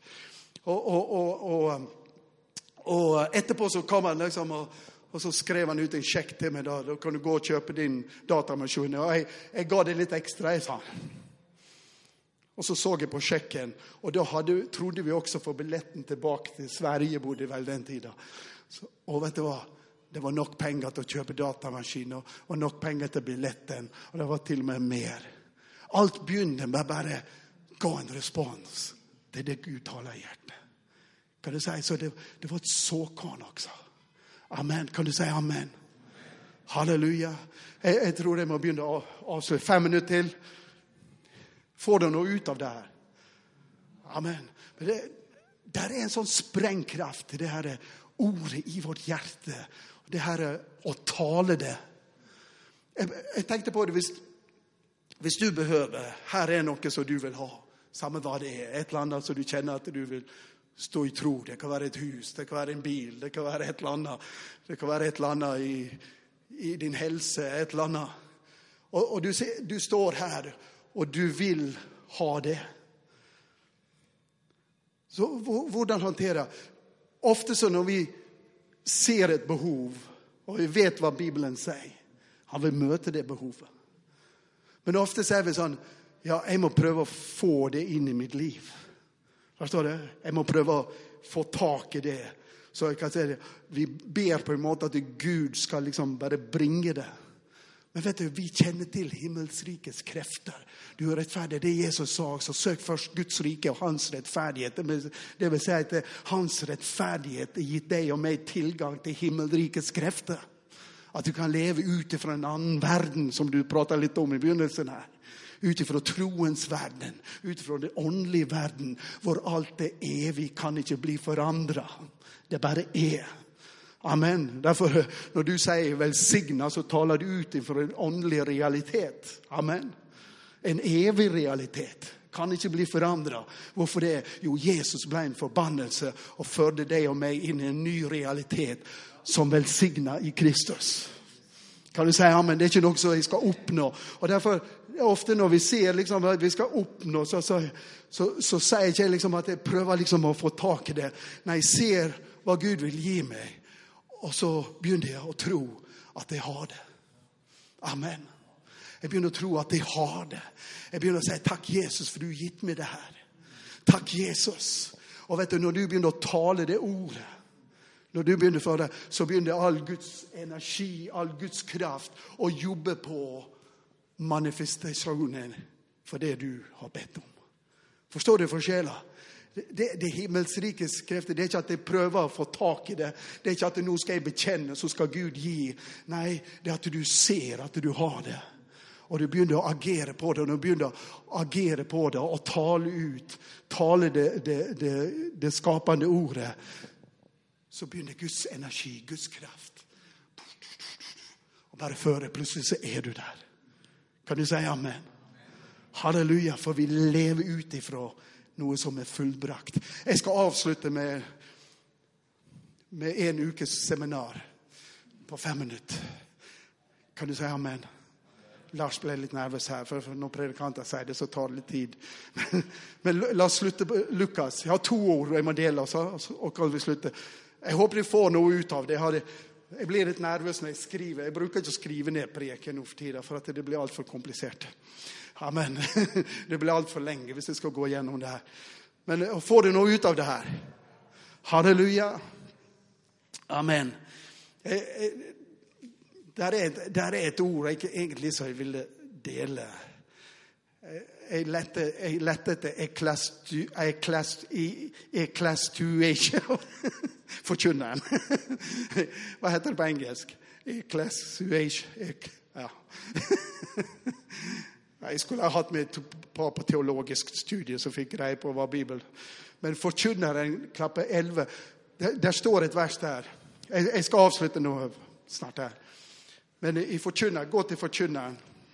Og etterpå så kom han liksom, og så skrev han ut en sjekk til meg. Da kan du gå og kjøpe din datamaskin. Og jeg ga det litt ekstra, jeg sa. Og så jeg på sjekken, og da trodde vi også for billetten tilbake til Sverige, bodde vel den tiden. Og vet du hva? Det var nok penger til å kjøpe datamaskin, og nok penger til billetten, og det var til og med mer. Alt begynte med bare gå en respons til det Gud taler i hjertet. Kan du si, så det var et såkorn også. Amen, kan du si amen? Halleluja. Jeg tror jeg må begynne å avslutte 5 minutter til. Får du noe ut av det her? Amen. Men det er en sånn sprengkraft til det her ordet i vårt hjerte. Det her å tale det. Jeg tenkte på det, hvis du behøver, her er noe som du vil ha, samme hva det er, et eller annet som du kjenner at du vil stå i tro, det kan være et hus, det kan være en bil, det kan være et eller annet, det kan være et eller annet i din helse, et eller annet. Og du står her, og du vil ha det. Så hvordan håndterer? Ofte så når vi ser et behov, og vi vet hva Bibelen sier, han vil møte det behovet. Men ofte sier vi sånn, ja, jeg må prøve å få det inn i mitt liv. Forstår du? Jeg må prøve å få tak i det. Så jeg kan si det, vi ber på en måte at Gud skal liksom bare bringe det. Men vet du, vi kjenner til himmelsrikets krefter. Du er rettferdig, det Jesus sa, så søk først Guds rike og hans rettferdighet. Det vil si at hans rettferdighet har gitt deg og meg tilgang til himmelrikets krefter. At du kan leve ut fra en annen verden, som du pratet litt om i begynnelsen her. Ut fra troens verden, ut fra den åndelige verden, hvor alt er evig, kan ikke bli forandret. Det bare er. Amen. Derfor, når du sier velsignet, så taler du ut fra en åndelig realitet. Amen. En evig realitet. Kan ikke bli forandret. Hvorfor det? Jo, Jesus ble en forbannelse og førte deg og meg inn i en ny realitet som velsignet i Kristus. Kan du si amen? Det er ikke noe som jeg skal oppnå. Og derfor, ofte når vi ser liksom, at vi skal oppnå, så sier jeg ikke liksom, at jeg prøver liksom, å få tak i det. Nei, jeg ser hva Gud vil gi meg. Og så begynner jeg å tro at jeg har det. Amen. Jeg begynner å tro at jeg har det. Jeg begynner å si, takk Jesus, for du har gitt meg det her. Takk Jesus. Og vet du, når du begynner å tale det ordet, når du begynner for det, så begynner all Guds energi, all Guds kraft å jobbe på manifestasjonen for det du har bedt om. Forstår du forskjellen? Det himmelsrikes krefter, det er ikke at jeg prøver å få tak i det. Det er ikke at nå skal jeg bekjenne, så skal Gud gi. Nei, det er at du ser at du har det. Og du begynner å agere på det, og du begynner å agere på det, og tale ut, tale det skapende ordet. Så begynner Guds energi, Guds kraft. Og bare før plutselig så er du der. Kan du si amen? Halleluja, for vi lever ut ifra noe som er fullbrakt. Jeg skal avslutte med en ukes seminar på 5 minutter. Kan du si amen? Lars ble litt nervøs her, for når predikanter sier det, så tar det litt tid. Men la oss slutte på Lukas. Jeg har 2 ord jeg må dele, og kan vi slutte. Jeg håper du får noe ut av det. Jeg blir litt nervøs når jeg skriver. Jeg bruker ikke å skrive ned preken nå for tiden, for at det blir alt for komplisert. Amen. Det blir alt for lenge hvis jeg skal gå gjennom det her. Men får du noe ut av det her? Halleluja. Amen. Der er et ord jeg egentlig så jeg ville dele. Jeg lette etter ecclestuation. Forkynneren. Hva heter det på engelsk? Ecclestuation. Ja. Jeg skulle ha hatt meg på teologisk studie som fikk greie på hva Bibelen. Men forkynneren, klappe 11, der står et vers der. Jeg skal avslutte nå snart her. Men i forkynneren, gå til forkynneren.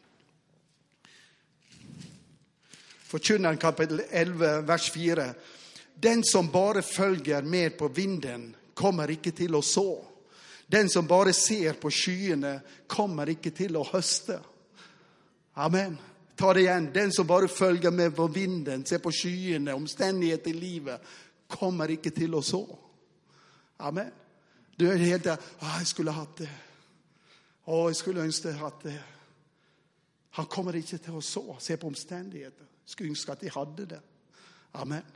Forkynneren kapitel 11, vers 4. Den som bare følger med på vinden, kommer ikke til å så. Den som bare ser på skyene, kommer ikke til å høste. Amen. Ta det igjen. Den som bare følger med på vinden, ser på skyene, omstendigheter i livet, kommer ikke til å så. Amen. Du er helt der, jeg skulle hatt det. Jeg skulle ønske hatt det. Han kommer ikke til å så, se på omstendigheter. Skulle ønske at de hadde det. Amen.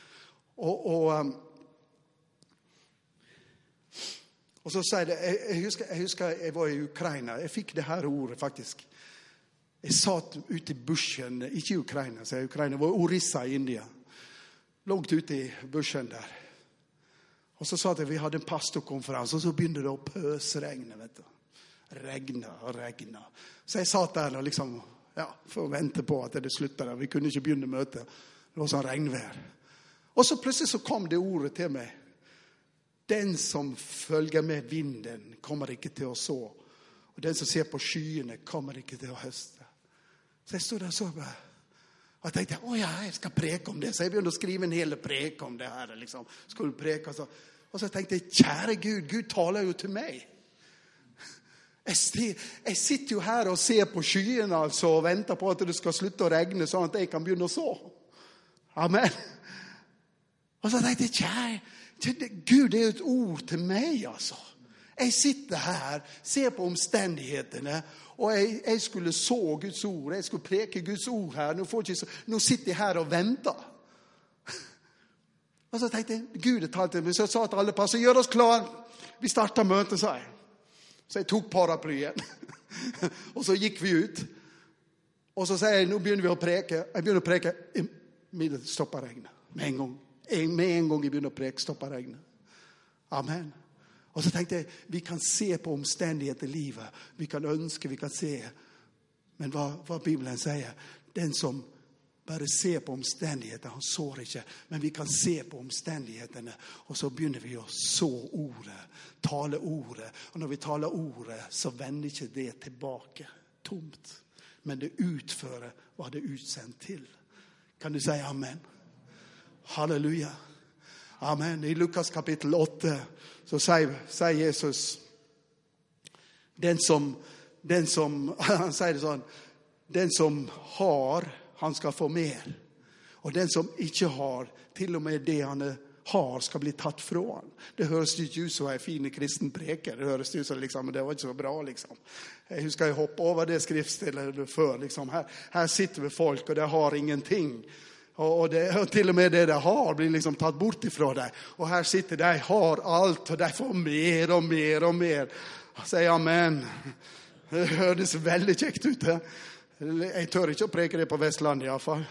Og så sier det, jeg husker jeg var i Ukraina. Jeg fikk det her ordet faktisk. Jeg satt ute i bushen, ikke i Ukraina, så Ukraina var Orissa i India. Langt ute i bushen der. Og så sa jeg, vi hadde en pastorkonferanse, og så begynte det å pøsregne, vet du. Regna. Så jeg satt der og liksom, for å vente på at det sluttet der. Vi kunne ikke begynne møtet. Det var sånn regnvær. Og så plutselig så kom det ordet til meg. Den som følger med vinden kommer ikke til å så. Og den som ser på skyene kommer ikke til å høste. Så jeg stod der og så bare. Og jeg tenkte, jeg skal preke om det. Så jeg begynte å skrive en hel preke om det her. Liksom. Skulle preke. Og så tenkte jeg, kjære Gud, Gud taler jo til meg. Jeg sitter jo her og ser på skyene altså, og venter på at det skal slutte å regne, sånn at jeg kan begynne å så. Amen. Og så tenkte jeg, kjære, Gud, det er jo et ord til meg, altså. Jeg sitter her, ser på omstendighetene, og jeg skulle så Guds ord, jeg skulle preke Guds ord her. Nå sitter jeg her og venter. Og så tenkte jeg, Gud talte til meg, så jeg sa til alle passer, gjør oss klar. Vi starter møtet, sa jeg. Så jeg tok paraplyen. Og så gikk vi ut. Og så sier jeg, nå begynner vi å preke. Jeg begynner å preke. Stopper regnet. Med en gang. Med en gang jeg begynner å preke, stopper regnet. Amen. Og så tenkte jeg, vi kan se på omstendigheter i livet. Vi kan ønske, vi kan se. Men hva Bibelen sier, den som bare ser på omstendigheter, han sår ikke. Men vi kan se på omstendighetene, og så begynner vi å så ordet, tale ordet. Og når vi taler ordet, så vender ikke det tilbake tomt. Men det utfører hva det er utsendt til. Kan du si amen? Halleluja. Amen. I Lukas kapittel 8 så sier Jesus, den som han sier det sånn, den som har, han skal få mer. Og den som ikke har, til og med det han har, skal bli tatt fra han. Det høres ikke ut som en fin kristen preker. Det høres ut som liksom, det var ikke så bra liksom. Jeg husker jeg hoppet over det skriftstedet før. Liksom. Her sitter vi folk, og de har ingenting. Og til og med det de har blir liksom tatt bort ifra deg. Og her sitter de, har alt, og de får mer og mer og mer. Sier amen. Det høres veldig kjekt ut. Jeg tør ikke å preke det på Vestlandet i alle fall.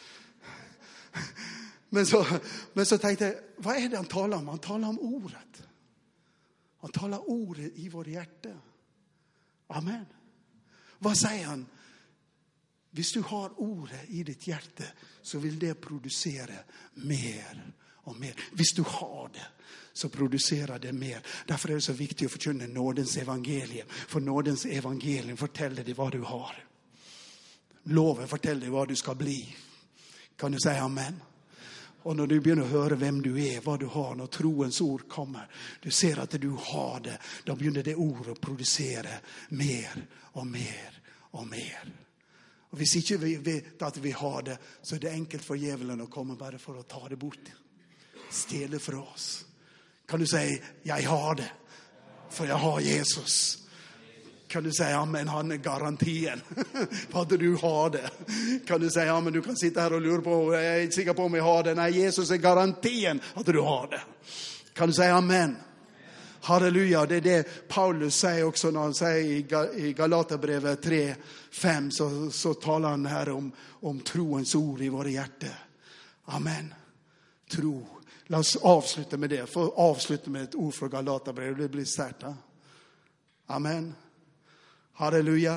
Men så tenkte jeg, hva er det han taler om? Han taler om ordet. Han taler ordet i vårt hjerte. Amen. Hva sier han? Hvis du har ordet i ditt hjerte, så vil det produsere mer og mer. Hvis du har det, så produserer det mer. Derfor er det så viktig å forkynne nådens evangelium. For nådens evangelium forteller deg hva du har. Loven forteller deg hva du skal bli. Kan du si amen? Og når du begynner å høre hvem du er, hva du har, når troens ord kommer, du ser at du har det, da begynner det ordet å produsere mer og mer og mer. Og hvis ikke vi vet at vi har det, så er det enkelt for djevelen å komme bare for å ta det bort. Stjele fra oss. Kan du si, jeg har det, for jeg har Jesus. Kan du si, ja, men han er garantien for at du har det. Kan du si, ja, men du kan sitte her og lure på, jeg er ikke sikker på om jeg har det. Nei, Jesus er garantien at du har det. Kan du si amen? Halleluja, det er det Paulus sier også når han sier i Galaterbrevet 3:5, så taler han her om troens ord i våre hjerter. Amen. Tro. La oss avslutte med det. For avslutte med et ord fra Galaterbrevet, det blir sterkt. Da. Amen. Halleluja.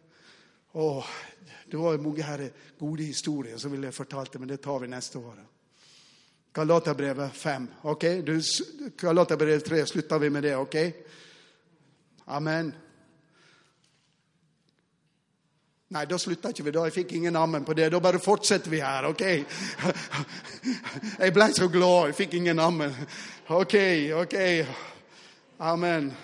Det var mange her gode historier som ville jeg fortalte, men det tar vi neste år. Galaterbrevet 5, ok? Galaterbrevet 3, slutter vi med det, ok? Amen. Nei, da slutter ikke vi da. Jeg fikk ingen amen på det. Da bare fortsetter vi her, ok? Jeg ble så glad, jeg fikk ingen amen. Ok. Amen.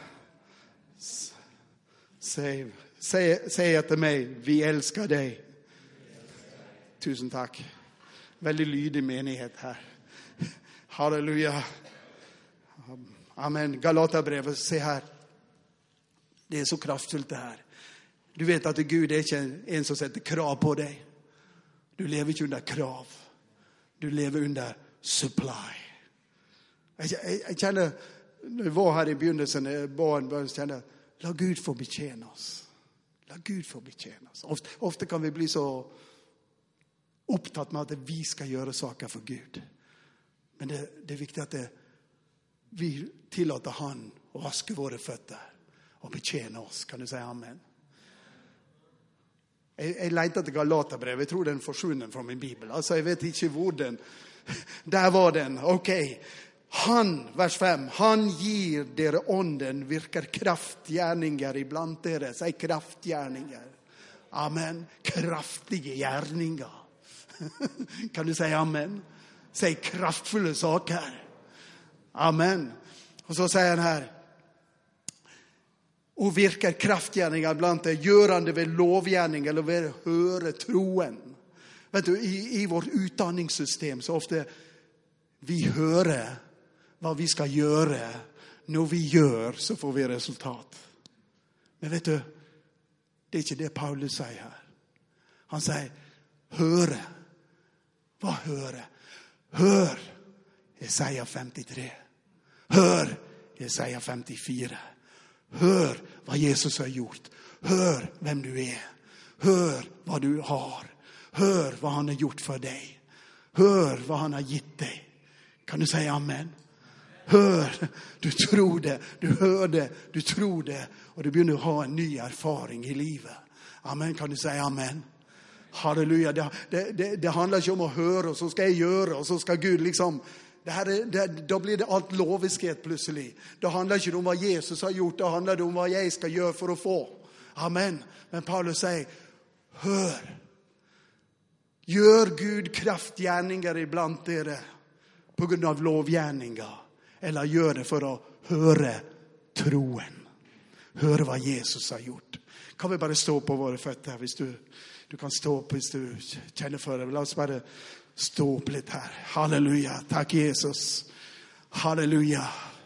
Si etter meg, vi elsker deg. Tusen takk. Veldig lydig menighet her. Halleluja. Amen. Galaterbrevet, se her. Det er så kraftfullt det her. Du vet at Gud er ikke en som setter krav på deg. Du lever ikke under krav. Du lever under supply. Jeg kjenner, når jeg var her i begynnelsen, jeg kjenner, la Gud få betjene oss. La Gud få betjene oss. Ofte kan vi bli så opptatt med at vi skal gjøre saker for Gud. Men det er viktig at vi tillater han å vaske våre føtter og betjene oss. Kan du si amen? Jeg leter til Galaterbrevet. Jeg tror den forsvunnet fra min bibel. Altså, jeg vet ikke hvor den. Der var den. Ok. Han, vers 5, han gir dere ånden, virker kraftgjerninger iblant dere. Si kraftgjerninger. Amen. Kraftige gjerninger. Kan du si amen? Si kraftfulle saker. Amen. Og så sier han her, og virker kraftgjerninger blant det, gjørende ved lovgjerning eller ved høre troen. Vet du, i vårt utdanningssystem så ofte vi hører hva vi skal gjøre. Når vi gjør, så får vi resultat. Men vet du, det er ikke det Paulus sier her. Han sier, høre. Hva høre? Hør Jesaja 53. Hør Jesaja 54. Hør hva Jesus har gjort. Hør hvem du er. Hør hva du har. Hør hva han har gjort for deg. Hør hva han har gitt deg. Kan du si amen? Hør, du tror det, du hører det, du tror det, og du begynner å ha en ny erfaring i livet. Amen, kan du si amen? Halleluja, det handler ikke om å høre, og så skal jeg gjøre, og så skal Gud liksom... da blir det alt loviskhet plutselig. Det handler ikke om hva Jesus har gjort, det handler om hva jeg skal gjøre for å få. Amen. Men Paulus sier, hør. Gjør Gud kraftgjerninger iblant dere på grunn av lovgjerninger. Eller gjør det for å høre troen. Høre hva Jesus har gjort. Kan vi bare stå på våre føtter hvis du kan stå opp hvis du kjenner for det. La oss bare stå opp litt her. Halleluja. Takk Jesus. Halleluja.